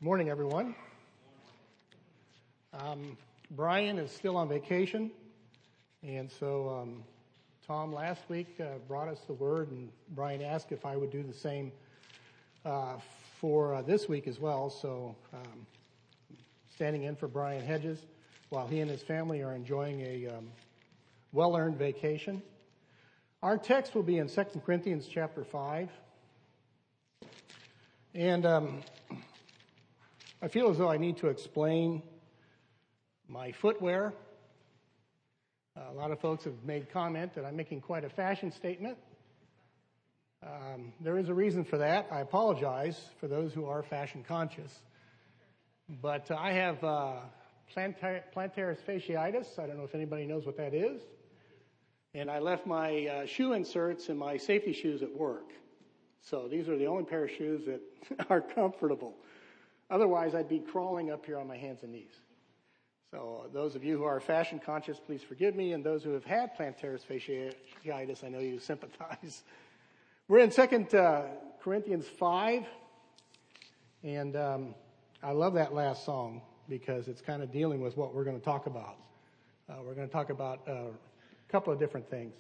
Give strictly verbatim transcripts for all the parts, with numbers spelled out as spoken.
Morning, everyone. Um, Brian is still on vacation, and so um, Tom last week uh, brought us the word, and Brian asked if I would do the same uh, for uh, this week as well. So, um, standing in for Brian Hedges while he and his family are enjoying a um, well-earned vacation. Our text will be in Second Corinthians chapter five, and um, I feel as though I need to explain my footwear. Uh, a lot of folks have made comment that I'm making quite a fashion statement. Um, there is a reason for that. I apologize for those who are fashion conscious. But uh, I have uh, plantar- plantar fasciitis. I don't know if anybody knows what that is. And I left my uh, shoe inserts in my safety shoes at work. So these are the only pair of shoes that are comfortable. Otherwise, I'd be crawling up here on my hands and knees. So uh, those of you who are fashion conscious, please forgive me. And those who have had plantar fasciitis, I know you sympathize. We're in Second uh, Corinthians five. And um, I love that last song because it's kind of dealing with what we're going to talk about. Uh, we're going to talk about uh, a couple of different things.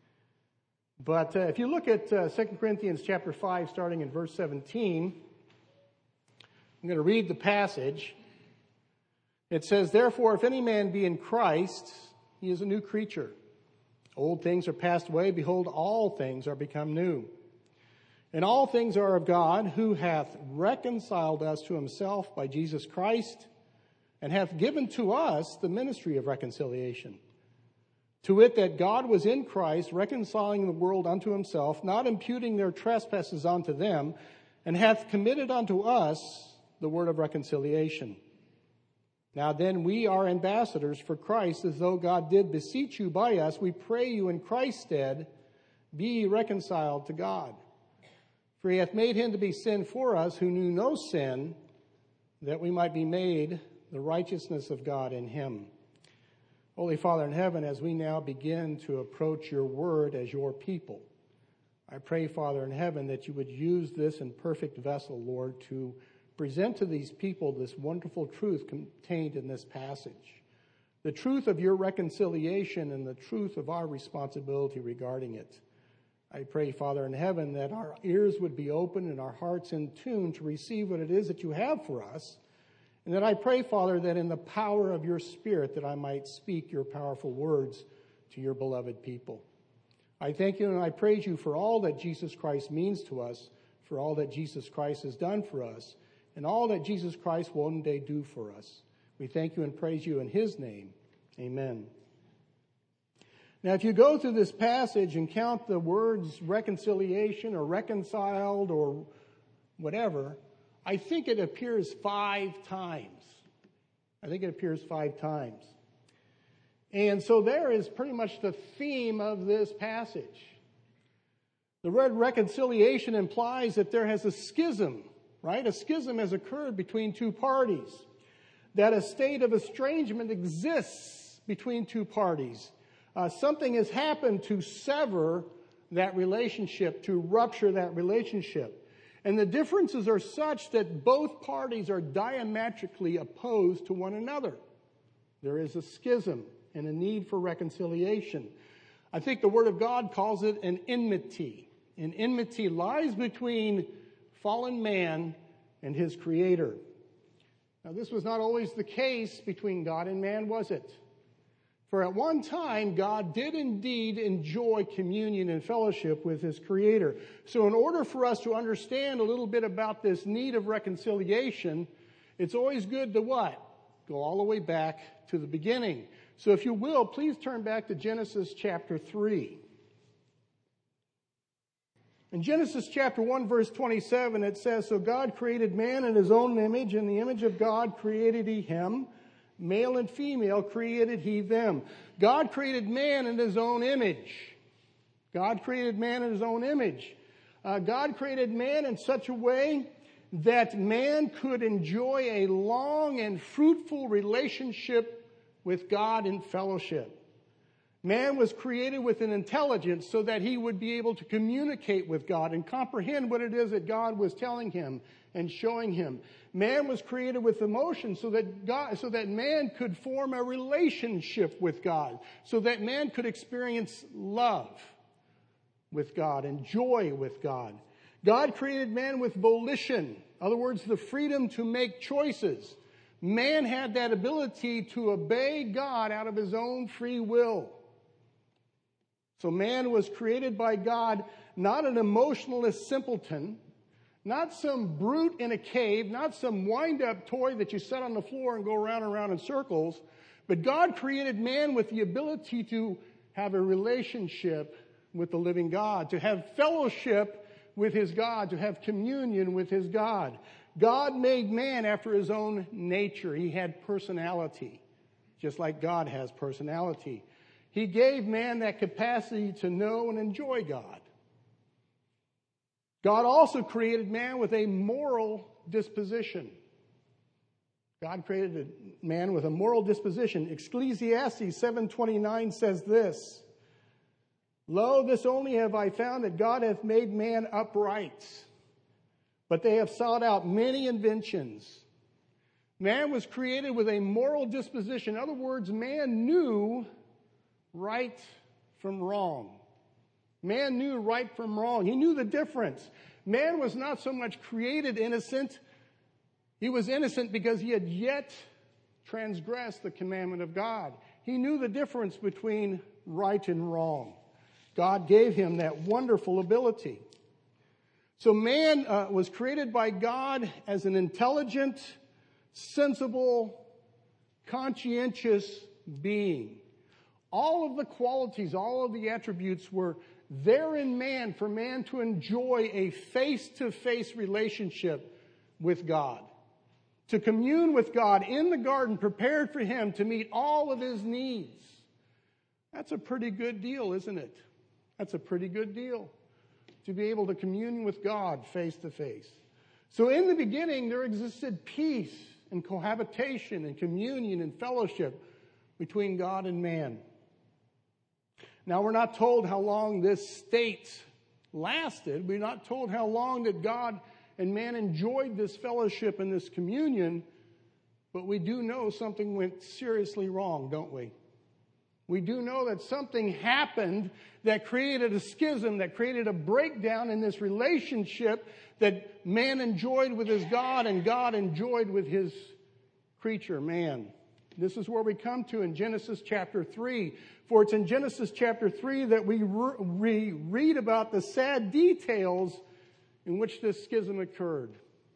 But uh, if you look at uh, Second Corinthians chapter five, starting in verse seventeen, I'm going to read the passage. It says, "Therefore, if any man be in Christ, he is a new creature. Old things are passed away. Behold, all things are become new. And all things are of God, who hath reconciled us to himself by Jesus Christ, and hath given to us the ministry of reconciliation. To wit, that God was in Christ, reconciling the world unto himself, not imputing their trespasses unto them, and hath committed unto us the word of reconciliation. Now then, we are ambassadors for Christ, as though God did beseech you by us. We pray you in Christ's stead, be ye reconciled to God. For he hath made him to be sin for us, who knew no sin, that we might be made the righteousness of God in him." Holy Father in heaven, as we now begin to approach your word as your people, I pray, Father in heaven, that you would use this imperfect vessel, Lord, to present to these people this wonderful truth contained in this passage. The truth of your reconciliation and the truth of our responsibility regarding it. I pray, Father in heaven, that our ears would be open and our hearts in tune to receive what it is that you have for us. And that I pray, Father, that in the power of your Spirit, that I might speak your powerful words to your beloved people. I thank you and I praise you for all that Jesus Christ means to us, for all that Jesus Christ has done for us, and all that Jesus Christ will one day do for us. We thank you and praise you in his name. Amen. Now, if you go through this passage and count the words reconciliation or reconciled or whatever, I think it appears five times. I think it appears five times. And so there is pretty much the theme of this passage. The word reconciliation implies that there has a schism, right? A schism has occurred between two parties. That a state of estrangement exists between two parties. Uh, something has happened to sever that relationship, to rupture that relationship. And the differences are such that both parties are diametrically opposed to one another. There is a schism and a need for reconciliation. I think the Word of God calls it an enmity. An enmity lies between fallen man and his Creator. Now, this was not always the case between God and man, was it? For at one time, God did indeed enjoy communion and fellowship with his Creator. So in order for us to understand a little bit about this need of reconciliation, it's always good to what? Go all the way back to the beginning. So if you will, please turn back to Genesis chapter three. In Genesis chapter one, verse twenty-seven, it says, "So God created man in his own image. In the image of God created he him. Male and female created he them." God created man in his own image. God created man in his own image. Uh, God created man in such a way that man could enjoy a long and fruitful relationship with God in fellowship. Man was created with an intelligence so that he would be able to communicate with God and comprehend what it is that God was telling him and showing him. Man was created with emotion so that God, so that man could form a relationship with God, so that man could experience love with God and joy with God. God created man with volition. In other words, the freedom to make choices. Man had that ability to obey God out of his own free will. So man was created by God, not an emotionalist simpleton, not some brute in a cave, not some wind-up toy that you set on the floor and go around and around in circles, but God created man with the ability to have a relationship with the living God, to have fellowship with his God, to have communion with his God. God made man after his own nature. He had personality, just like God has personality. He gave man that capacity to know and enjoy God. God also created man with a moral disposition. God created man with a moral disposition. Ecclesiastes seven twenty-nine says this, "Lo, this only have I found, that God hath made man upright, but they have sought out many inventions." Man was created with a moral disposition. In other words, man knew right from wrong. Man knew right from wrong. He knew the difference. Man was not so much created innocent. He was innocent because he had yet transgressed the commandment of God. He knew the difference between right and wrong. God gave him that wonderful ability. So man uh, was created by God as an intelligent, sensible, conscientious being. All of the qualities, all of the attributes were there in man for man to enjoy a face-to-face relationship with God, to commune with God in the garden, prepared for him to meet all of his needs. That's a pretty good deal, isn't it? That's a pretty good deal, to be able to commune with God face-to-face. So in the beginning, there existed peace and cohabitation and communion and fellowship between God and man. Now, we're not told how long this state lasted. We're not told how long that God and man enjoyed this fellowship and this communion, but we do know something went seriously wrong, don't we? We do know that something happened that created a schism, that created a breakdown in this relationship that man enjoyed with his God and God enjoyed with his creature, man. This is where we come to in Genesis chapter three. For it's in Genesis chapter three that we re- read about the sad details in which this schism occurred.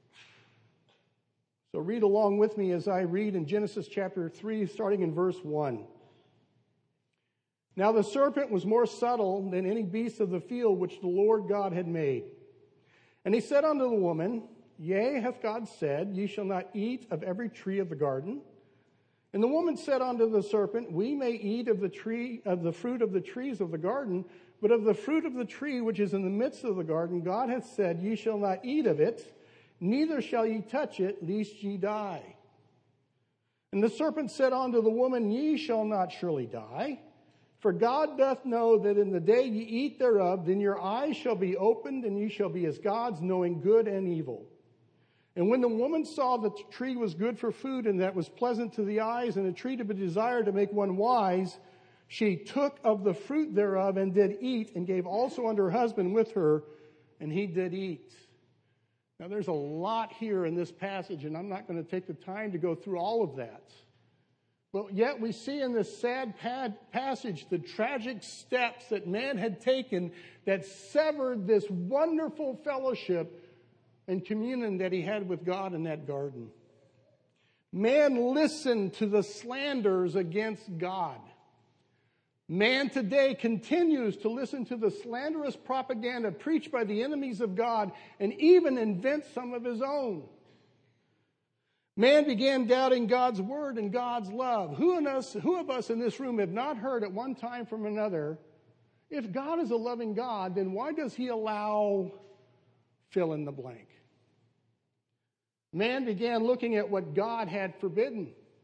So read along with me as I read in Genesis chapter three, starting in verse one. Now the serpent was more subtle than any beast of the field which the Lord God had made. And he said unto the woman, Yea, hath God said, Ye shall not eat of every tree of the garden? And the woman said unto the serpent, We may eat of the tree of the fruit of the trees of the garden, but of the fruit of the tree which is in the midst of the garden, God hath said, Ye shall not eat of it, neither shall ye touch it, lest ye die. And the serpent said unto the woman, Ye shall not surely die, for God doth know that in the day ye eat thereof, then your eyes shall be opened, and ye shall be as gods, knowing good and evil. And when the woman saw that the tree was good for food, and that was pleasant to the eyes, and a tree to be desired to make one wise, she took of the fruit thereof, and did eat, and gave also unto her husband with her, and he did eat. Now there's a lot here in this passage, and I'm not going to take the time to go through all of that. But yet we see in this sad passage the tragic steps that man had taken that severed this wonderful fellowship and communion that he had with God in that garden. Man listened to the slanders against God. Man today continues to listen to the slanderous propaganda preached by the enemies of God and even invent some of his own. Man began doubting God's word and God's love. Who, in us, who of us in this room have not heard at one time from another, if God is a loving God, then why does he allow fill in the blank? Man began looking at what God had forbidden.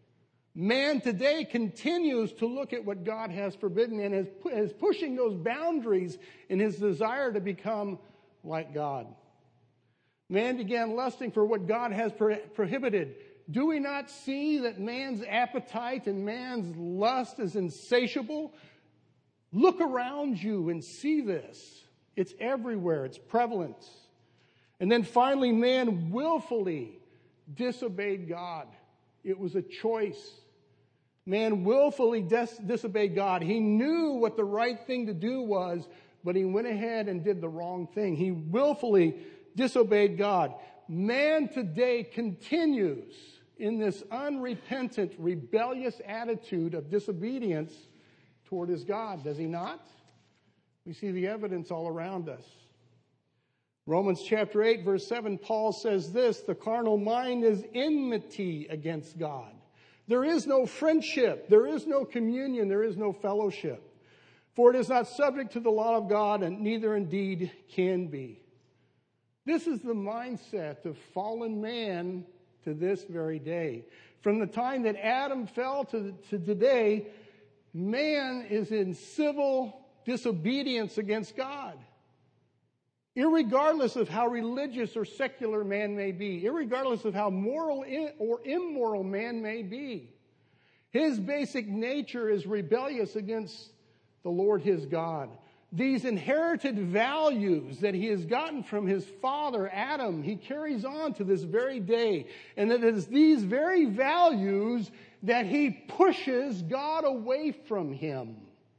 Man today continues to look at what God has forbidden and is, is pushing those boundaries in his desire to become like God. Man began lusting for what God has pro- prohibited. Do we not see that man's appetite and man's lust is insatiable? Look around you and see this. It's everywhere. It's prevalent. And then finally, man willfully disobeyed God. It was a choice. Man willfully dis- disobeyed God. He knew what the right thing to do was, but he went ahead and did the wrong thing. He willfully disobeyed God. Man today continues in this unrepentant, rebellious attitude of disobedience toward his God, does he not? We see the evidence all around us. Romans chapter eight, verse seven, Paul says this, the carnal mind is enmity against God. There is no friendship, there is no communion, there is no fellowship. For it is not subject to the law of God, and neither indeed can be. This is the mindset of fallen man to this very day. From the time that Adam fell to, to today, man is in civil disobedience against God. Irregardless of how religious or secular man may be, irregardless of how moral or immoral man may be, his basic nature is rebellious against the Lord his God. These inherited values that he has gotten from his father, Adam, he carries on to this very day. And it is these very values that he pushes God away from him.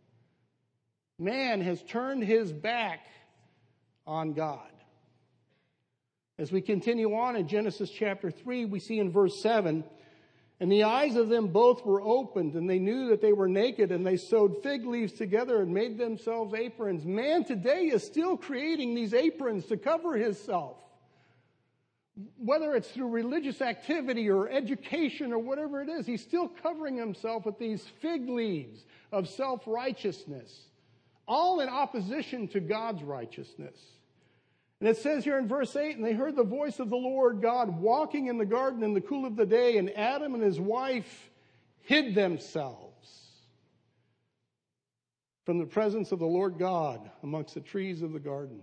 Man has turned his back on God. As we continue on in Genesis chapter three, we see in verse seven, and the eyes of them both were opened, and they knew that they were naked, and they sewed fig leaves together and made themselves aprons. Man today is still creating these aprons to cover himself. Whether it's through religious activity or education or whatever it is, he's still covering himself with these fig leaves of self-righteousness, all in opposition to God's righteousness. And it says here in verse eight, and they heard the voice of the Lord God walking in the garden in the cool of the day, and Adam and his wife hid themselves from the presence of the Lord God amongst the trees of the garden.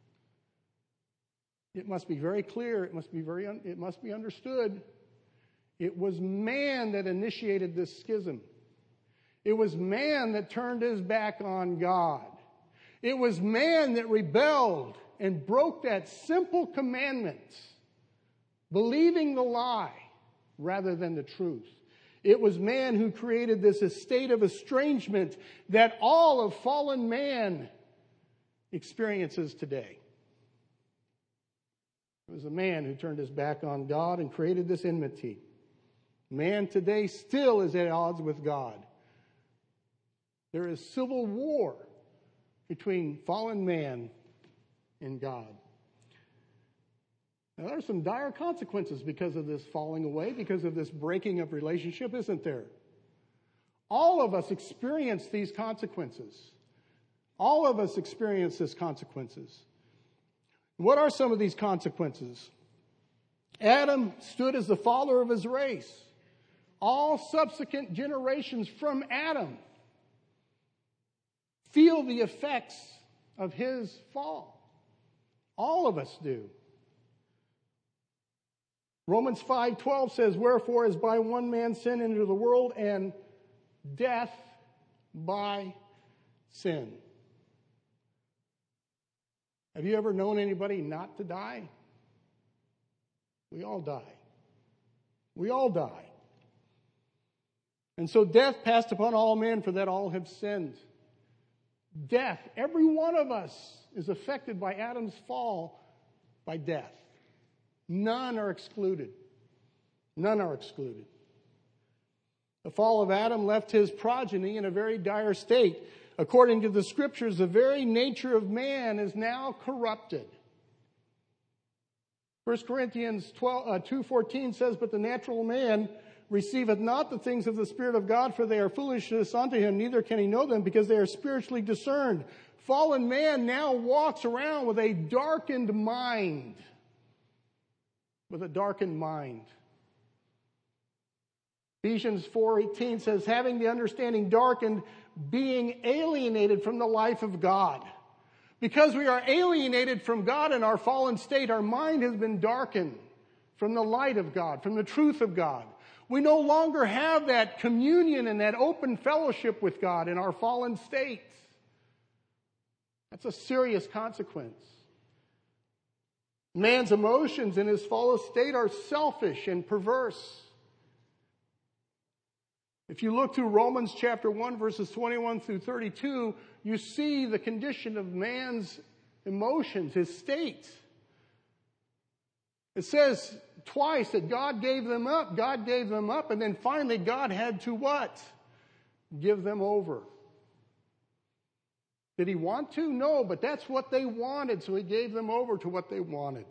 It must be very clear, it must be very, un- it must be understood. It was man that initiated this schism. It was man that turned his back on God. It was man that rebelled and broke that simple commandment, believing the lie rather than the truth. It was man who created this state of estrangement that all of fallen man experiences today. It was a man who turned his back on God and created this enmity. Man today still is at odds with God. There is civil war between fallen man and God. Now, there are some dire consequences because of this falling away, because of this breaking of relationship, isn't there? All of us experience these consequences. All of us experience these consequences. What are some of these consequences? Adam stood as the father of his race. All subsequent generations from Adam feel the effects of his fall. All of us do. Romans five twelve says, wherefore as by one man sin into the world, and death by sin. Have you ever known anybody not to die? We all die. We all die. And so death passed upon all men, for that all have sinned. Death, every one of us is affected by Adam's fall by death. None are excluded. None are excluded. The fall of Adam left his progeny in a very dire state. According to the scriptures, the very nature of man is now corrupted. First Corinthians two fourteen says, but the natural man receiveth not the things of the Spirit of God, for they are foolishness unto him, neither can he know them, because they are spiritually discerned. Fallen man now walks around with a darkened mind. With a darkened mind. Ephesians four eighteen says, having the understanding darkened, being alienated from the life of God. Because we are alienated from God in our fallen state, our mind has been darkened from the light of God, from the truth of God. We no longer have that communion and that open fellowship with God in our fallen state. That's a serious consequence. Man's emotions in his fallen state are selfish and perverse. If you look through Romans chapter one, verses twenty-one through thirty-two, you see the condition of man's emotions, his state. It says twice that God gave them up, God gave them up, and then finally God had to what? Give them over. Did he want to? No, but that's what they wanted, so he gave them over to what they wanted.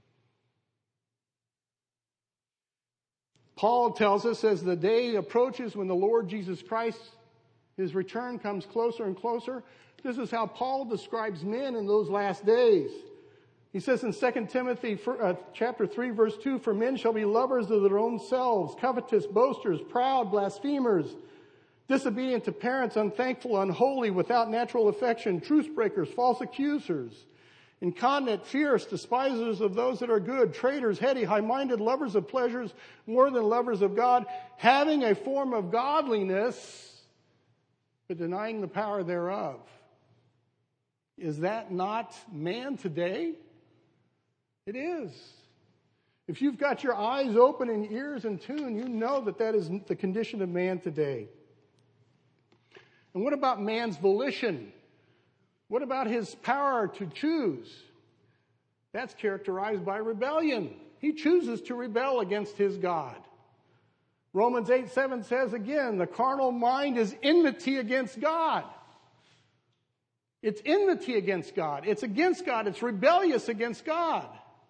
Paul tells us as the day approaches when the Lord Jesus Christ, his return comes closer and closer, this is how Paul describes men in those last days. He says in Second Timothy uh, chapter three, verse two, for men shall be lovers of their own selves, covetous, boasters, proud, blasphemers, disobedient to parents, unthankful, unholy, without natural affection, truce breakers, false accusers, incontinent, fierce, despisers of those that are good, traitors, heady, high-minded, lovers of pleasures more than lovers of God, having a form of godliness, but denying the power thereof. Is that not man today? It is. If you've got your eyes open and ears in tune, you know that that is the condition of man today. And what about man's volition? What about his power to choose? That's characterized by rebellion. He chooses to rebel against his God. Romans eight seven says again, the carnal mind is enmity against God. It's enmity against God. It's against God. It's rebellious against God.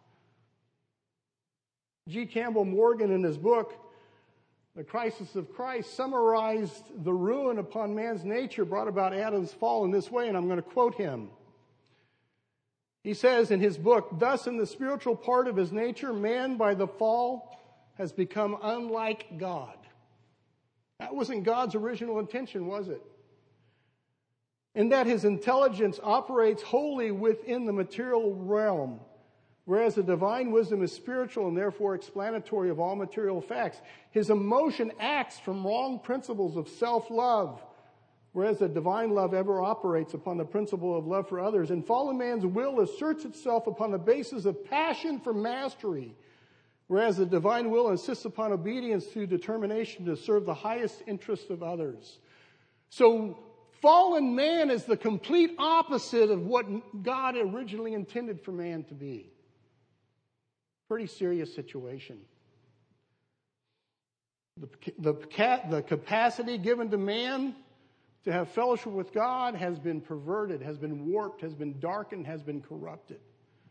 G. Campbell Morgan in his book, The Crisis of Christ, summarized the ruin upon man's nature brought about Adam's fall in this way, and I'm going to quote him. He says in his book, thus in the spiritual part of his nature, man by the fall has become unlike God. That wasn't God's original intention, was it? In that his intelligence operates wholly within the material realm, whereas the divine wisdom is spiritual and therefore explanatory of all material facts. His emotion acts from wrong principles of self-love, whereas the divine love ever operates upon the principle of love for others. And fallen man's will asserts itself upon the basis of passion for mastery, whereas the divine will insists upon obedience through determination to serve the highest interest of others. So fallen man is the complete opposite of what God originally intended for man to be. Pretty serious situation. The, the, the capacity given to man to have fellowship with God has been perverted, has been warped, has been darkened, has been corrupted.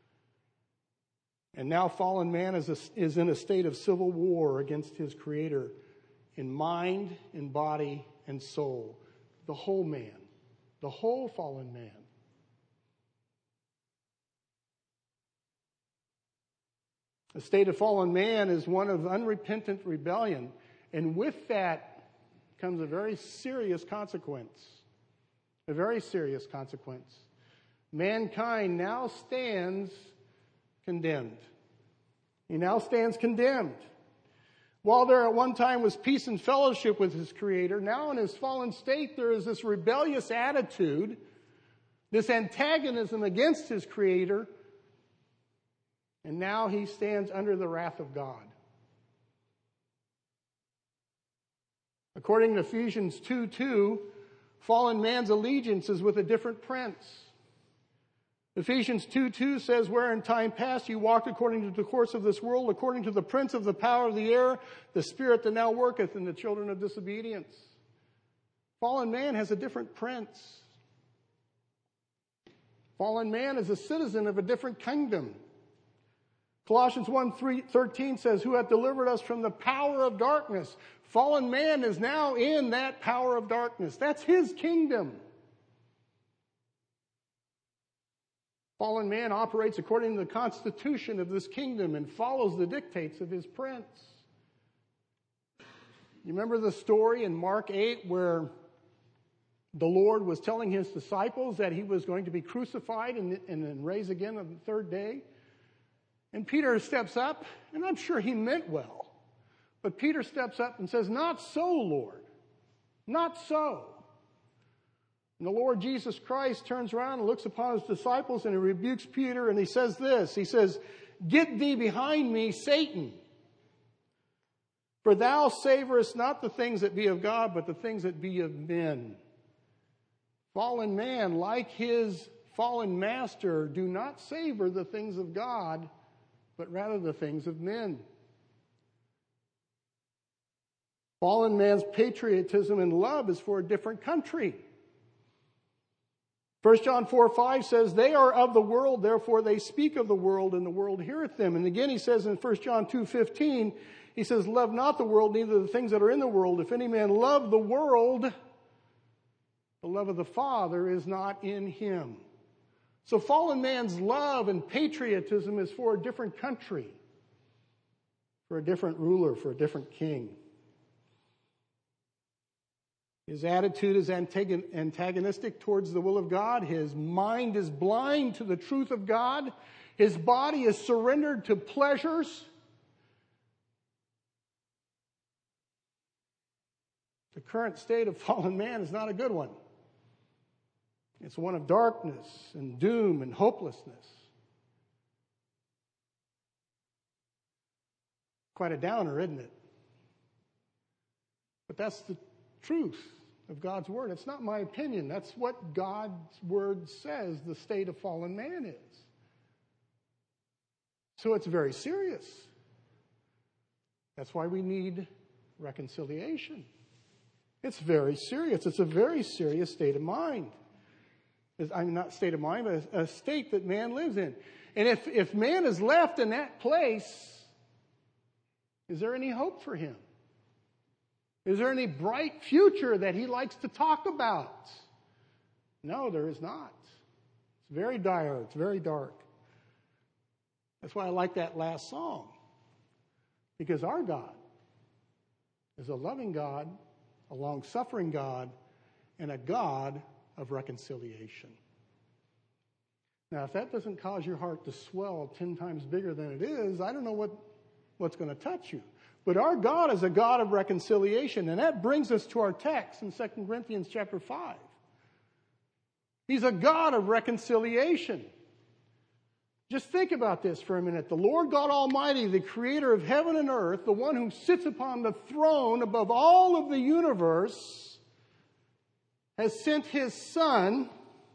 And now fallen man is, a, is in a state of civil war against his Creator in mind, in body, and soul. The whole man, the whole fallen man. The state of fallen man is one of unrepentant rebellion. And with that comes a very serious consequence. A very serious consequence. Mankind now stands condemned. He now stands condemned. While there at one time was peace and fellowship with his Creator, now in his fallen state there is this rebellious attitude, this antagonism against his Creator, and now he stands under the wrath of God. According to Ephesians two two, fallen man's allegiance is with a different prince. Ephesians two two says, where in time past you walked according to the course of this world, according to the prince of the power of the air, the spirit that now worketh in the children of disobedience. Fallen man has a different prince. Fallen man is a citizen of a different kingdom. Colossians one thirteen says, who hath delivered us from the power of darkness. Fallen man is now in that power of darkness. That's his kingdom. Fallen man operates according to the constitution of this kingdom and follows the dictates of his prince. You remember the story in Mark eight where the Lord was telling his disciples that he was going to be crucified and, and then raised again on the third day? And Peter steps up, and I'm sure he meant well. But Peter steps up and says, "Not so, Lord. Not so." And the Lord Jesus Christ turns around and looks upon his disciples and he rebukes Peter and he says this. He says, "Get thee behind me, Satan. For thou savorest not the things that be of God, but the things that be of men." Fallen man, like his fallen master, do not savor the things of God, but rather the things of men. Fallen man's patriotism and love is for a different country. First John four five says, "They are of the world, therefore they speak of the world, and the world heareth them." And again he says in First John two fifteen, he says, "Love not the world, neither the things that are in the world. If any man love the world, the love of the Father is not in him." So fallen man's love and patriotism is for a different country, for a different ruler, for a different king. His attitude is antagonistic towards the will of God. His mind is blind to the truth of God. His body is surrendered to pleasures. The current state of fallen man is not a good one. It's one of darkness and doom and hopelessness. Quite a downer, isn't it? But that's the truth of God's Word. It's not my opinion. That's what God's Word says the state of fallen man is. So it's very serious. That's why we need reconciliation. It's very serious. It's a very serious state of mind. I mean, not state of mind, but a, a state that man lives in. And if, if man is left in that place, is there any hope for him? Is there any bright future that he likes to talk about? No, there is not. It's very dire. It's very dark. That's why I like that last song. Because our God is a loving God, a long-suffering God, and a God of reconciliation. Now, if that doesn't cause your heart to swell ten times bigger than it is, I don't know what, what's going to touch you. But our God is a God of reconciliation, and that brings us to our text in Second Corinthians chapter five. He's a God of reconciliation. Just think about this for a minute. The Lord God Almighty, the creator of heaven and earth, the one who sits upon the throne above all of the universe, has sent his Son,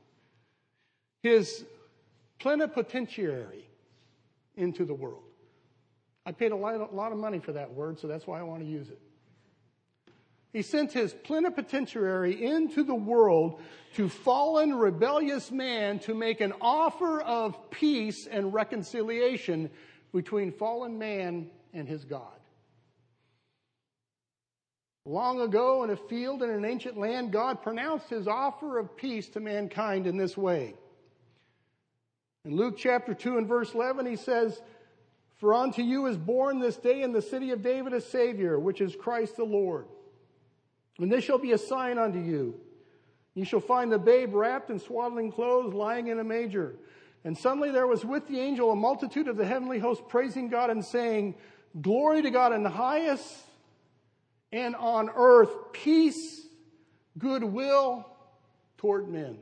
his plenipotentiary, into the world. I paid a lot, a lot of money for that word, so that's why I want to use it. He sent his plenipotentiary into the world to fallen, rebellious man to make an offer of peace and reconciliation between fallen man and his God. Long ago in a field in an ancient land, God pronounced his offer of peace to mankind in this way. In Luke chapter two and verse eleven, he says, "For unto you is born this day in the city of David a Savior, which is Christ the Lord. And this shall be a sign unto you. You shall find the babe wrapped in swaddling clothes, lying in a manger." And suddenly there was with the angel a multitude of the heavenly host praising God and saying, "Glory to God in the highest, and on earth peace, goodwill toward men."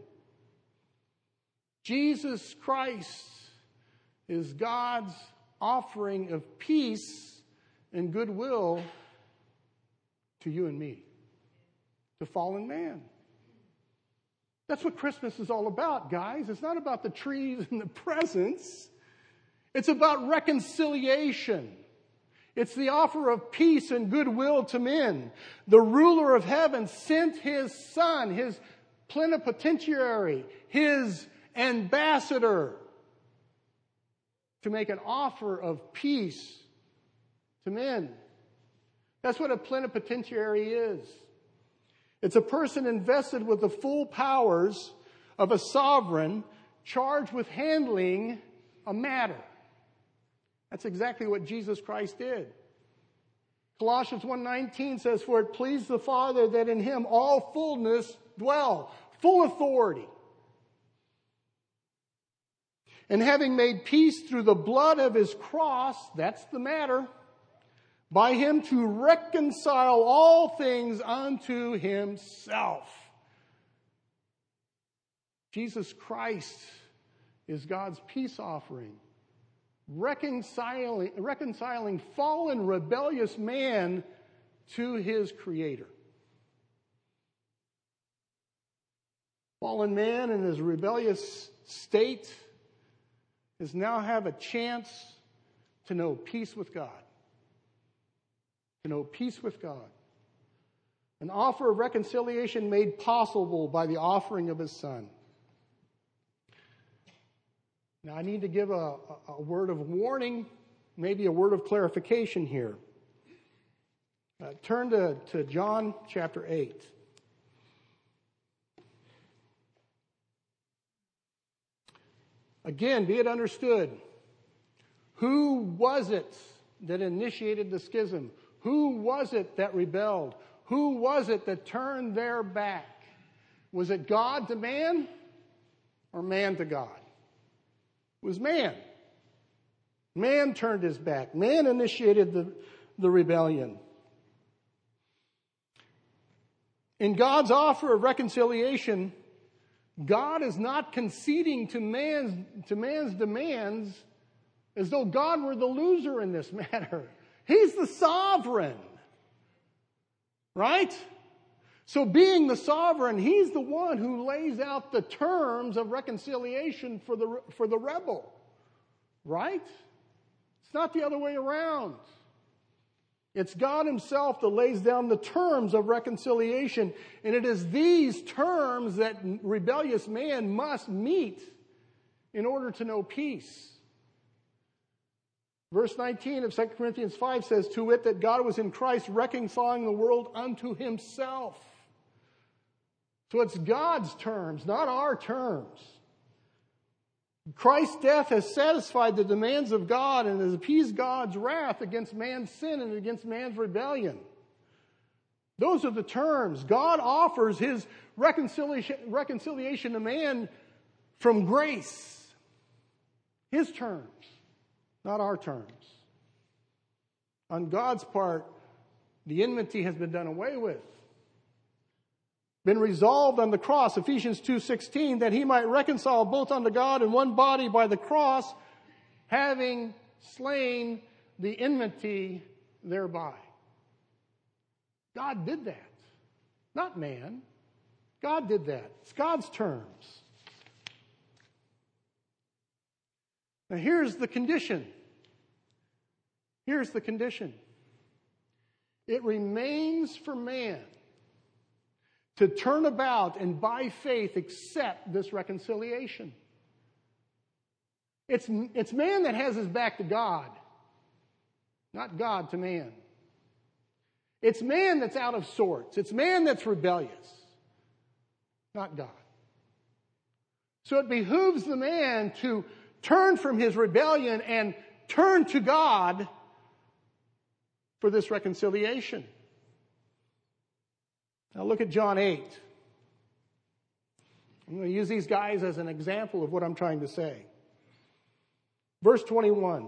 Jesus Christ is God's offering of peace and goodwill to you and me, to fallen man. That's what Christmas is all about, guys. It's not about the trees and the presents. It's about reconciliation. It's the offer of peace and goodwill to men. The ruler of heaven sent his Son, his plenipotentiary, his ambassador, to make an offer of peace to men. That's what a plenipotentiary is. It's a person invested with the full powers of a sovereign charged with handling a matter. That's exactly what Jesus Christ did. Colossians one nineteen says, for it pleased the Father that in him all fullness dwell. Full authority. And having made peace through the blood of his cross, that's the matter, by him to reconcile all things unto himself. Jesus Christ is God's peace offering, reconciling, reconciling fallen, rebellious man to his Creator. Fallen man in his rebellious state is now have a chance to know peace with God. To know peace with God. An offer of reconciliation made possible by the offering of his Son. Now I need to give a, a, a word of warning, maybe a word of clarification here. Uh, turn to, to John chapter eight. Again, be it understood, who was it that initiated the schism? Who was it that rebelled? Who was it that turned their back? Was it God to man or man to God? It was man. Man turned his back. Man initiated the, the rebellion. In God's offer of reconciliation, God is not conceding to man's, to man's demands as though God were the loser in this matter. He's the sovereign. Right? So being the sovereign, he's the one who lays out the terms of reconciliation for the, for the rebel. Right? It's not the other way around. It's God himself that lays down the terms of reconciliation. And it is these terms that rebellious man must meet in order to know peace. Verse nineteen of Second Corinthians five says, to wit, that God was in Christ reconciling the world unto himself. So it's God's terms, not our terms. Christ's death has satisfied the demands of God and has appeased God's wrath against man's sin and against man's rebellion. Those are the terms. God offers his reconciliation, reconciliation to man from grace. His terms, not our terms. On God's part, the enmity has been done away with. Been resolved on the cross, Ephesians two sixteen, that he might reconcile both unto God in one body by the cross, having slain the enmity thereby. God did that. Not man. God did that. It's God's terms. Now here's the condition. Here's the condition. It remains for man to turn about and by faith accept this reconciliation. It's, it's man that has his back to God, not God to man. It's man that's out of sorts. It's man that's rebellious, not God. So it behooves the man to turn from his rebellion and turn to God for this reconciliation. Now look at John eight. I'm going to use these guys as an example of what I'm trying to say. Verse twenty-one.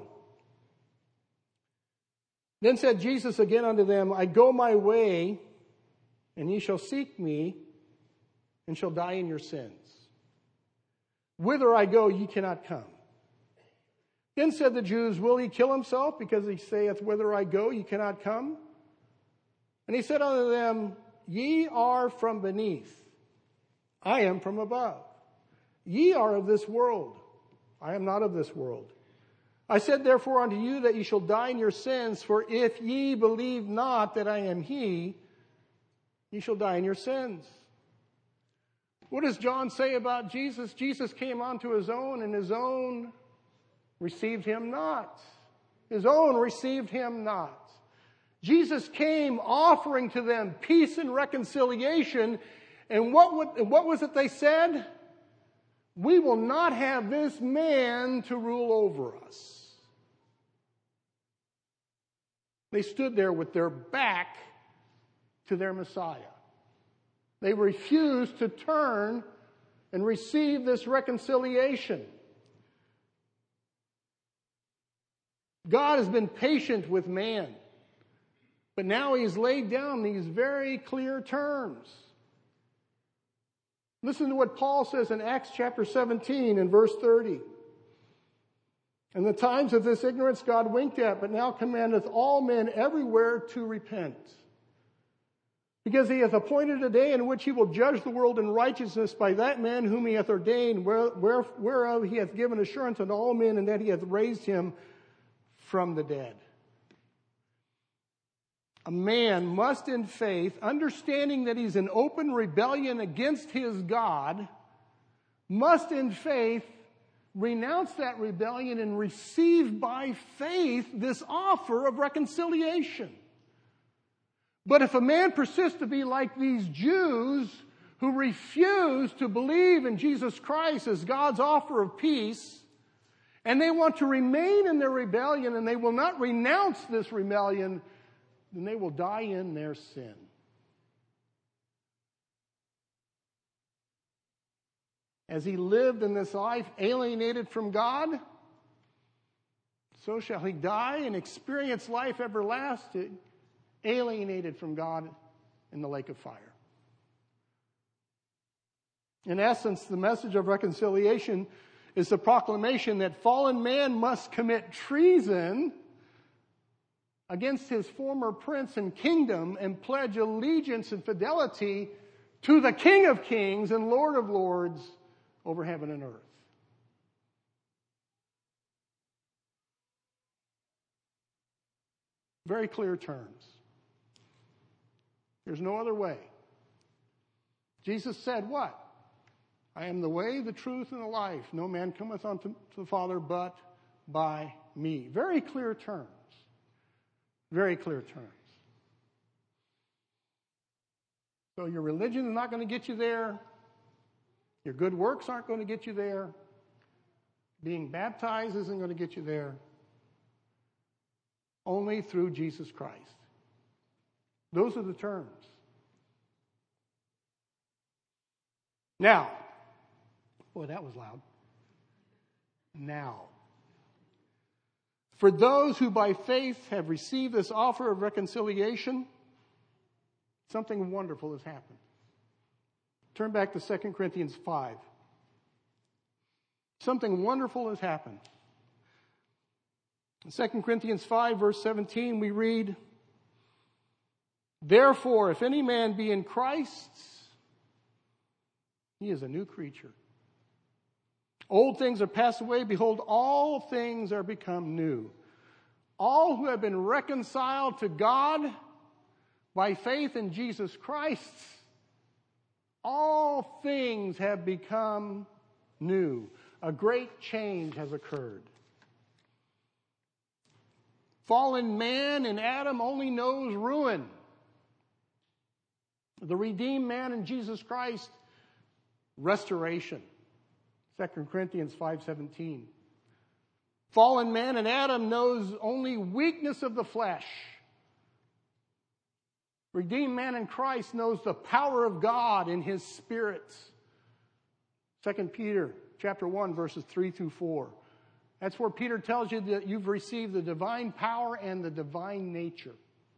Then said Jesus again unto them, I go my way, and ye shall seek me, and shall die in your sins. Whither I go, ye cannot come. Then said the Jews, will he kill himself, because he saith, whither I go, ye cannot come? And he said unto them, ye are from beneath, I am from above. Ye are of this world, I am not of this world. I said therefore unto you that ye shall die in your sins, for if ye believe not that I am he, ye shall die in your sins. What does John say about Jesus? Jesus came unto his own, and his own received him not. His own received him not. Jesus came offering to them peace and reconciliation. And what, would, what was it they said? We will not have this man to rule over us. They stood there with their back to their Messiah. They refused to turn and receive this reconciliation. God has been patient with man, but now He's laid down these very clear terms. Listen to what Paul says in Acts chapter seventeen and verse thirty. "In the times of this ignorance God winked at, but now commandeth all men everywhere to repent. Because He hath appointed a day in which He will judge the world in righteousness by that man whom He hath ordained, whereof He hath given assurance unto all men, and that He hath raised Him from the dead." A man must in faith, understanding that he's in open rebellion against his God, must in faith renounce that rebellion and receive by faith this offer of reconciliation. But if a man persists to be like these Jews who refuse to believe in Jesus Christ as God's offer of peace, and they want to remain in their rebellion and they will not renounce this rebellion, then they will die in their sin. As he lived in this life alienated from God, so shall he die and experience life everlasting, alienated from God in the lake of fire. In essence, the message of reconciliation is the proclamation that fallen man must commit treason against his former prince and kingdom and pledge allegiance and fidelity to the King of Kings and Lord of Lords over heaven and earth. Very clear terms. There's no other way. Jesus said what? "I am the way, the truth, and the life. No man cometh unto the Father but by me." Very clear terms. Very clear terms. So your religion is not going to get you there. Your good works aren't going to get you there. Being baptized isn't going to get you there. Only through Jesus Christ. Those are the terms. Now, boy, that was loud. Now, for those who by faith have received this offer of reconciliation, something wonderful has happened. Turn back to Second Corinthians five. Something wonderful has happened. In Second Corinthians five, verse seventeen, we read, "Therefore, if any man be in Christ, he is a new creature. Old things are passed away. Behold, all things are become new." All who have been reconciled to God by faith in Jesus Christ, all things have become new. A great change has occurred. Fallen man in Adam only knows ruin. The redeemed man in Jesus Christ, restoration. Second Corinthians five seventeen. Fallen man in Adam knows only weakness of the flesh. Redeemed man in Christ knows the power of God in His Spirit. Second Peter chapter one, verses three through four. That's where Peter tells you that you've received the divine power and the divine nature.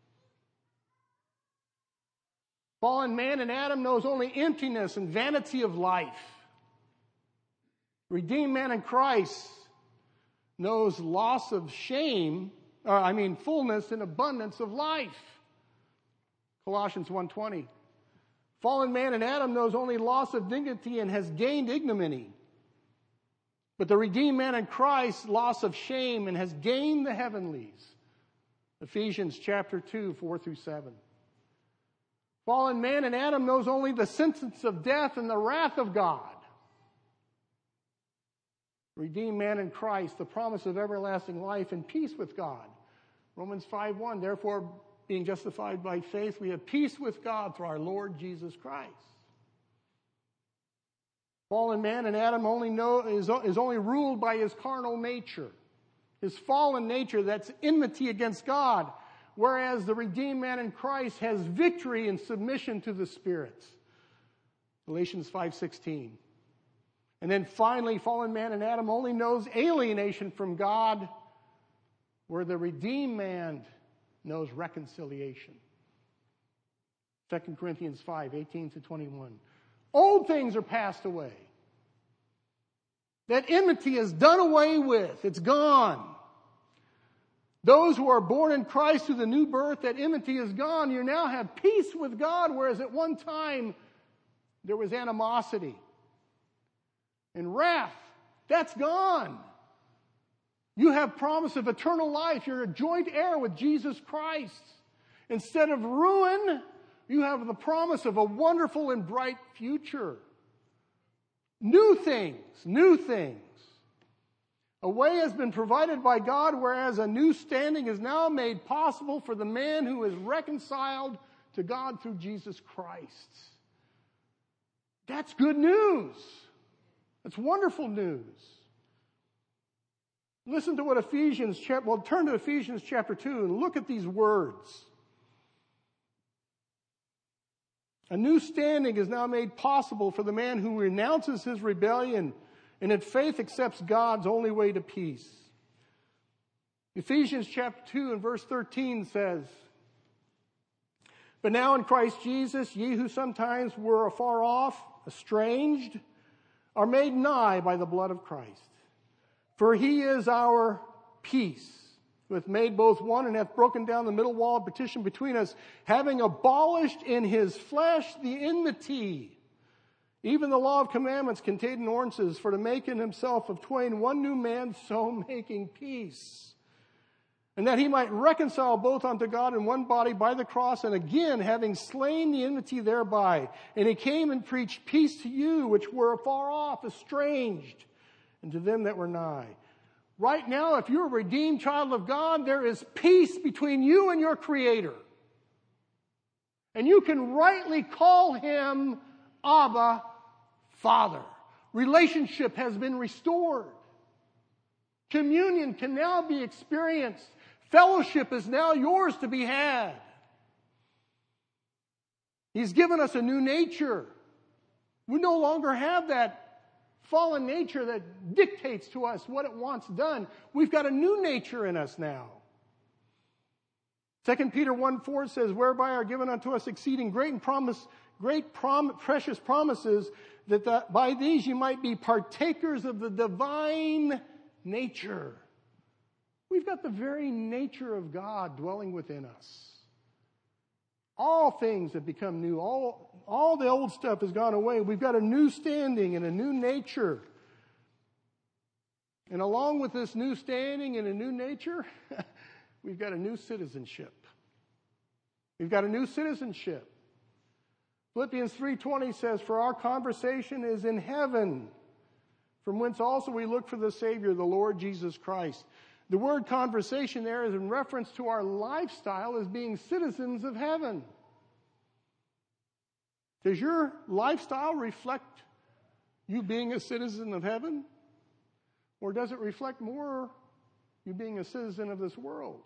Fallen man in Adam knows only emptiness and vanity of life. Redeemed man in Christ knows loss of shame, or I mean fullness and abundance of life. Colossians one twenty. Fallen man in Adam knows only loss of dignity and has gained ignominy. But the redeemed man in Christ, loss of shame and has gained the heavenlies. Ephesians chapter two, four through seven. Fallen man in Adam knows only the sentence of death and the wrath of God. Redeemed man in Christ, the promise of everlasting life and peace with God. Romans five one, therefore, being justified by faith, we have peace with God through our Lord Jesus Christ. Fallen man in Adam only know, is, is only ruled by his carnal nature. His fallen nature, that's enmity against God, whereas the redeemed man in Christ has victory in submission to the Spirit. Galatians five sixteen. And then finally, fallen man in Adam only knows alienation from God, where the redeemed man knows reconciliation. Second Corinthians five eighteen to twenty-one. Old things are passed away. That enmity is done away with. It's gone. Those who are born in Christ through the new birth, that enmity is gone. You now have peace with God, whereas at one time there was animosity and wrath. That's gone. You have promise of eternal life. You're a joint heir with Jesus Christ. Instead of ruin, you have the promise of a wonderful and bright future. New things, new things. A way has been provided by God, whereas a new standing is now made possible for the man who is reconciled to God through Jesus Christ. That's good news. That's wonderful news. Listen to what Ephesians chapter, well, turn to Ephesians chapter two and look at these words. A new standing is now made possible for the man who renounces his rebellion and in faith accepts God's only way to peace. Ephesians chapter two and verse thirteen says, "But now in Christ Jesus, ye who sometimes were afar off, estranged, are made nigh by the blood of Christ. For he is our peace, who hath made both one and hath broken down the middle wall of partition between us, having abolished in his flesh the enmity, even the law of commandments contained in ordinances, for to make in himself of twain one new man, so making peace. And that he might reconcile both unto God in one body by the cross, and again, having slain the enmity thereby. And he came and preached peace to you, which were afar off, estranged, and to them that were nigh." Right now, if you're a redeemed child of God, there is peace between you and your Creator. And you can rightly call him Abba, Father. Relationship has been restored. Communion can now be experienced. Fellowship is now yours to be had. He's given us a new nature. We no longer have that fallen nature that dictates to us what it wants done. We've got a new nature in us now. Second Peter one four says, "Whereby are given unto us exceeding great and promise, great prom- precious promises, that the, by these you might be partakers of the divine nature." We've got the very nature of God dwelling within us. All things have become new. All, all the old stuff has gone away. We've got a new standing and a new nature. And along with this new standing and a new nature, we've got a new citizenship. We've got a new citizenship. Philippians three twenty says, "For our conversation is in heaven, from whence also we look for the Savior, the Lord Jesus Christ." The word conversation there is in reference to our lifestyle as being citizens of heaven. Does your lifestyle reflect you being a citizen of heaven? Or does it reflect more you being a citizen of this world?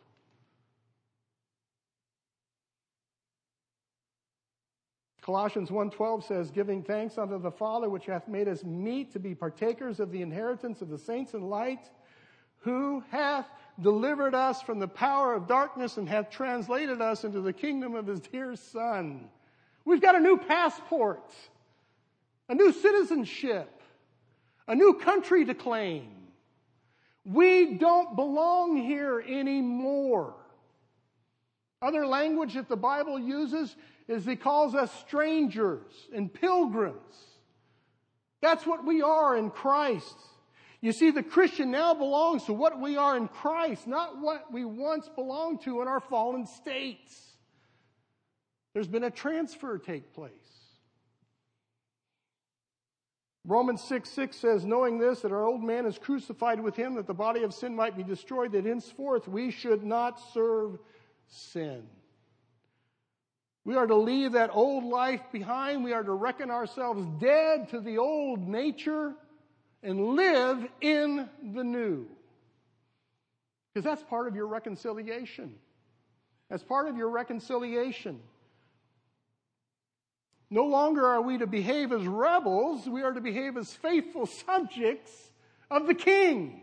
Colossians one twelve says, "Giving thanks unto the Father, which hath made us meet to be partakers of the inheritance of the saints in light, who hath delivered us from the power of darkness and hath translated us into the kingdom of his dear Son." We've got a new passport, a new citizenship, a new country to claim. We don't belong here anymore. Other language that the Bible uses is he calls us strangers and pilgrims. That's what we are in Christ. You see, the Christian now belongs to what we are in Christ, not what we once belonged to in our fallen states. There's been a transfer take place. Romans six six says, "Knowing this, that our old man is crucified with him, that the body of sin might be destroyed, that henceforth we should not serve sin." We are to leave that old life behind. We are to reckon ourselves dead to the old nature and live in the new. Because that's part of your reconciliation. as part of your reconciliation. No longer are we to behave as rebels, we are to behave as faithful subjects of the King.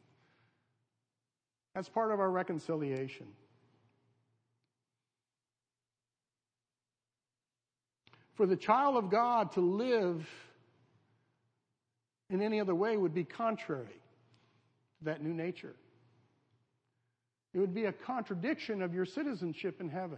That's part of our reconciliation. For the child of God to live in any other way would be contrary to that new nature. It would be a contradiction of your citizenship in heaven.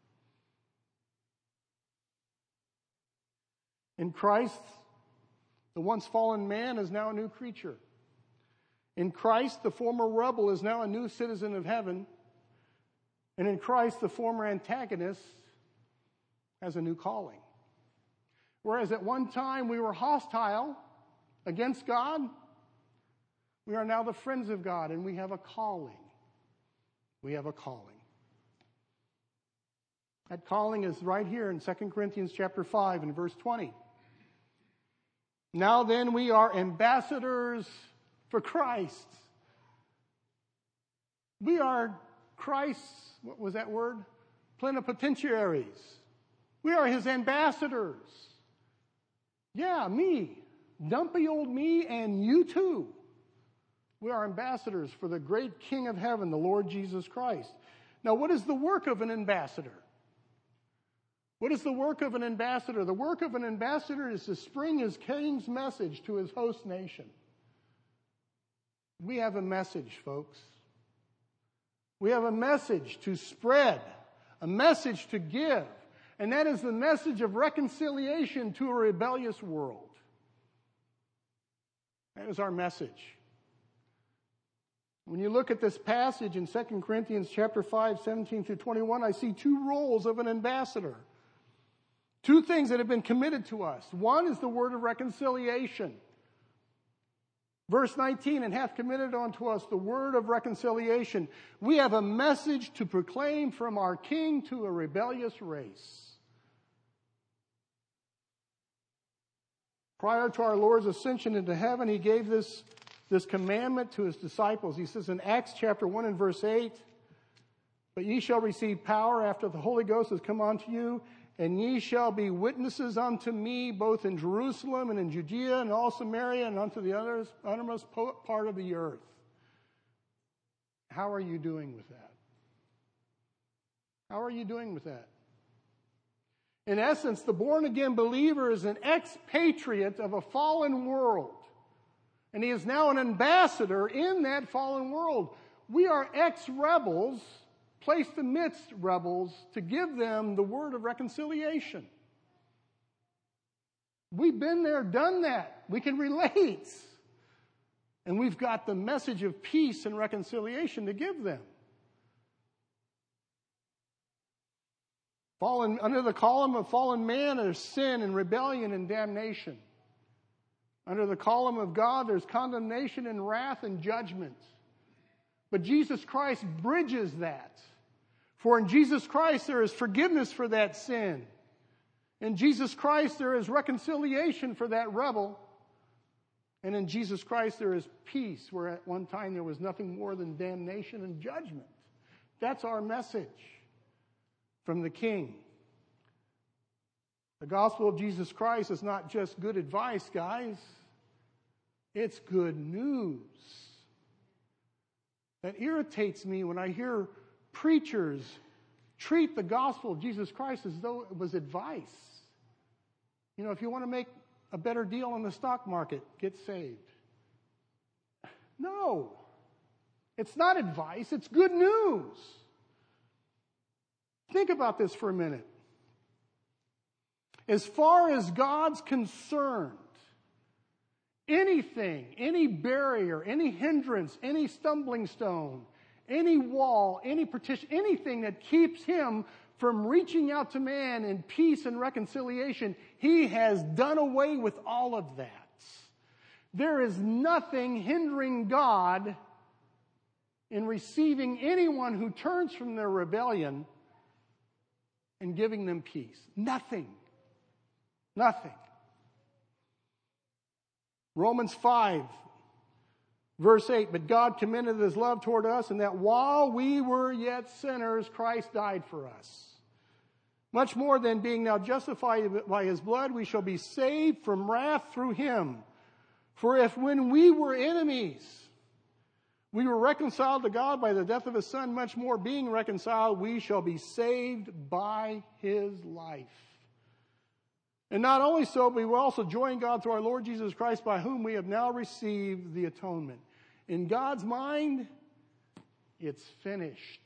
In Christ, the once fallen man is now a new creature. In Christ, the former rebel is now a new citizen of heaven. And in Christ, the former antagonist has a new calling. Whereas at one time we were hostile against God, we are now the friends of God, and we have a calling. We have a calling. That calling is right here in Second Corinthians chapter five and verse twenty. Now then, we are ambassadors for Christ. We are Christ's, what was that word? Plenipotentiaries. We are his ambassadors. Yeah, me. Dumpy old me, and you too. We are ambassadors for the great King of heaven, the Lord Jesus Christ. Now, what is the work of an ambassador? What is the work of an ambassador? The work of an ambassador is to spring his king's message to his host nation. We have a message, folks. We have a message to spread, a message to give, and that is the message of reconciliation to a rebellious world. That is our message. When you look at this passage in Second Corinthians chapter five, seventeen through twenty-one, I see two roles of an ambassador. Two things that have been committed to us. One is the word of reconciliation. Verse nineteen, and hath committed unto us the word of reconciliation. We have a message to proclaim from our King to a rebellious race. Prior to our Lord's ascension into heaven, he gave this, this commandment to his disciples. He says in Acts chapter one and verse eight, but ye shall receive power after the Holy Ghost has come unto you, and ye shall be witnesses unto me both in Jerusalem and in Judea and all Samaria and unto the others, uttermost part of the earth. How are you doing with that? How are you doing with that? In essence, the born-again believer is an expatriate of a fallen world. And he is now an ambassador in that fallen world. We are ex-rebels, placed amidst rebels, to give them the word of reconciliation. We've been there, done that. We can relate. And we've got the message of peace and reconciliation to give them. Fallen, under the column of fallen man, there's sin and rebellion and damnation. Under the column of God, there's condemnation and wrath and judgment. But Jesus Christ bridges that. For in Jesus Christ, there is forgiveness for that sin. In Jesus Christ, there is reconciliation for that rebel. And in Jesus Christ, there is peace, where at one time there was nothing more than damnation and judgment. That's our message from the King. The gospel of Jesus Christ is not just good advice, guys. It's good news. That irritates me when I hear preachers treat the gospel of Jesus Christ as though it was advice. You know, if you want to make a better deal on the stock market, get saved. No. It's not advice. It's good news. Think about this for a minute. As far as God's concerned, anything, any barrier, any hindrance, any stumbling stone, any wall, any partition, anything that keeps him from reaching out to man in peace and reconciliation, he has done away with all of that. There is nothing hindering God in receiving anyone who turns from their rebellion and giving them peace. Nothing. Nothing. Romans five, Verse eight, but God commended his love toward us, and that while we were yet sinners, Christ died for us. Much more than being now justified by his blood, we shall be saved from wrath through him. For if when we were enemies, we were reconciled to God by the death of his Son, much more being reconciled, we shall be saved by his life. And not only so, but we will also join God through our Lord Jesus Christ, by whom we have now received the atonement. In God's mind, it's finished.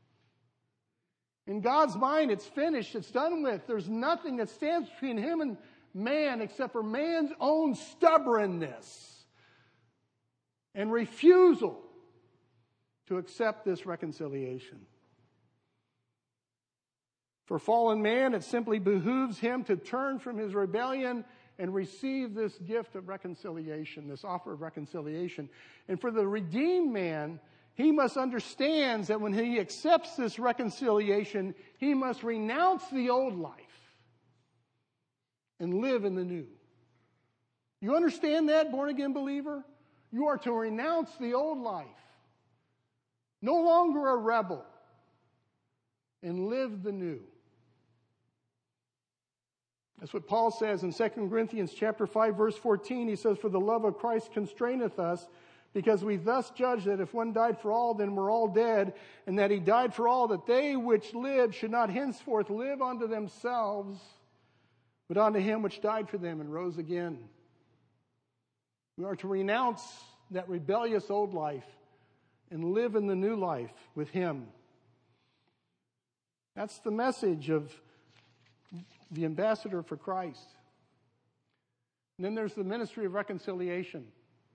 In God's mind, it's finished. It's done with. There's nothing that stands between him and man except for man's own stubbornness and refusal to accept this reconciliation. For fallen man, it simply behooves him to turn from his rebellion and receive this gift of reconciliation, this offer of reconciliation. And for the redeemed man, he must understand that when he accepts this reconciliation, he must renounce the old life and live in the new. You understand that, born-again believer? You are to renounce the old life, no longer a rebel, and live the new. That's what Paul says in Second Corinthians chapter five, verse fourteen. He says, for the love of Christ constraineth us, because we thus judge that if one died for all, then we're all dead, and that he died for all, that they which live should not henceforth live unto themselves, but unto him which died for them and rose again. We are to renounce that rebellious old life and live in the new life with him. That's the message of the ambassador for Christ. And then there's the ministry of reconciliation.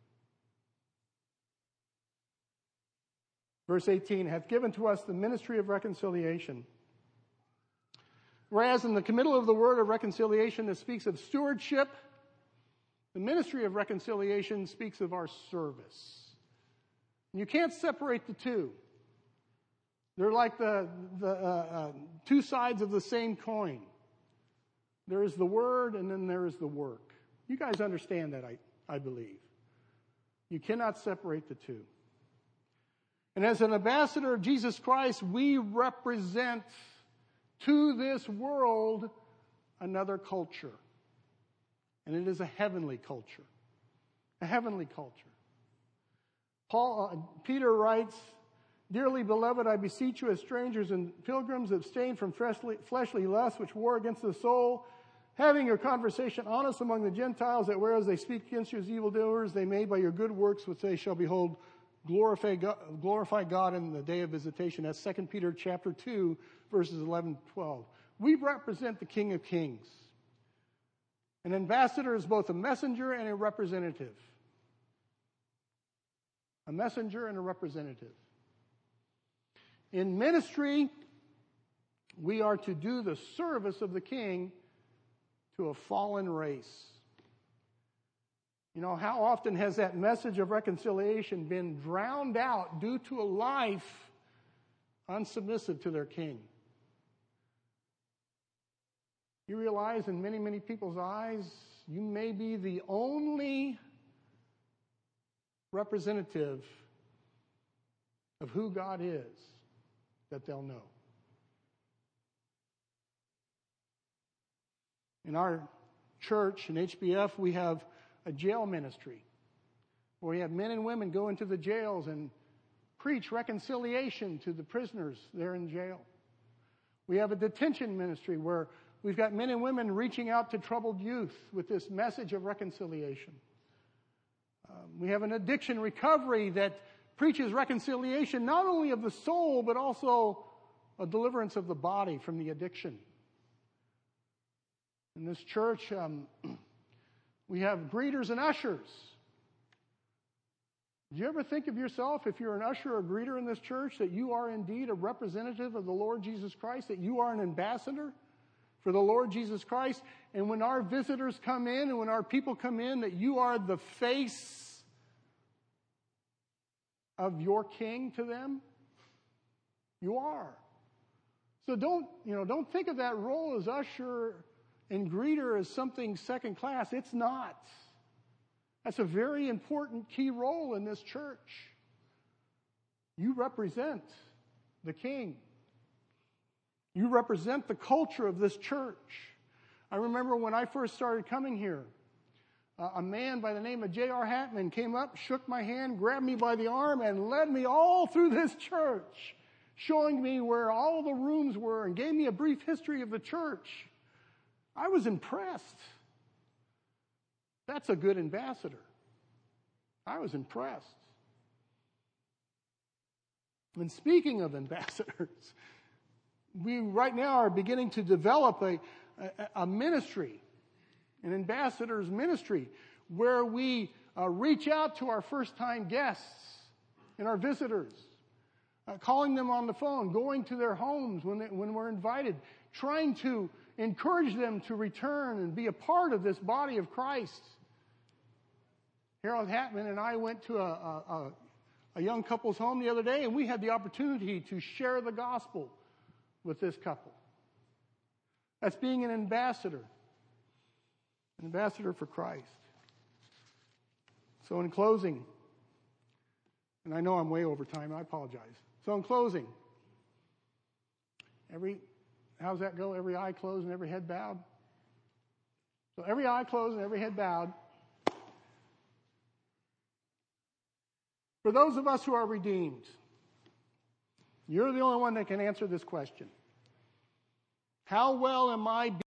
Verse eighteen, hath given to us the ministry of reconciliation. Whereas in the committal of the word of reconciliation, it speaks of stewardship, the ministry of reconciliation speaks of our service. And you can't separate the two. They're like the, the uh, uh, two sides of the same coin. There is the word and then there is the work. You guys understand that, I, I believe. You cannot separate the two. And as an ambassador of Jesus Christ, we represent to this world another culture. And it is a heavenly culture. A heavenly culture. Paul, uh, Peter writes, dearly beloved, I beseech you as strangers and pilgrims, abstain from fleshly, fleshly lusts which war against the soul, having your conversation honest among the Gentiles, that whereas they speak against you as evildoers, they may by your good works, which they shall behold, glorify God, glorify God in the day of visitation. That's Second Peter chapter two, verses eleven to twelve. We represent the King of Kings. An ambassador is both a messenger and a representative. A messenger and a representative. In ministry, we are to do the service of the King to a fallen race. You know, how often has that message of reconciliation been drowned out due to a life unsubmissive to their King? You realize in many, many people's eyes, you may be the only representative of who God is that they'll know. In our church, in H B F, we have a jail ministry where we have men and women go into the jails and preach reconciliation to the prisoners there in jail. We have a detention ministry where we've got men and women reaching out to troubled youth with this message of reconciliation. Um, we have an addiction recovery that preaches reconciliation not only of the soul, but also a deliverance of the body from the addiction. In this church, um, we have greeters and ushers. Do you ever think of yourself, if you're an usher or greeter in this church, that you are indeed a representative of the Lord Jesus Christ, that you are an ambassador for the Lord Jesus Christ, and when our visitors come in and when our people come in, that you are the face of your King to them? You are. So don't, you know, don't think of that role as usher and greeter as something second class. It's not. That's a very important key role in this church. You represent the King. You represent the culture of this church. I remember when I first started coming here, uh, a man by the name of J R Hatman came up, shook my hand, grabbed me by the arm, and led me all through this church, showing me where all the rooms were and gave me a brief history of the church. I was impressed. That's a good ambassador. I was impressed. And speaking of ambassadors, we right now are beginning to develop a, a, a ministry, an ambassador's ministry, where we uh, reach out to our first-time guests and our visitors, uh, calling them on the phone, going to their homes when, they, when we're invited, trying to encourage them to return and be a part of this body of Christ. Harold Hatman and I went to a, a, a, a young couple's home the other day, and we had the opportunity to share the gospel with this couple. That's being an ambassador, an ambassador for Christ. So in closing, and I know I'm way over time, I apologize. So in closing, every, how's that go? Every eye closed and every head bowed? So every eye closed and every head bowed. For those of us who are redeemed, you're the only one that can answer this question. How well am I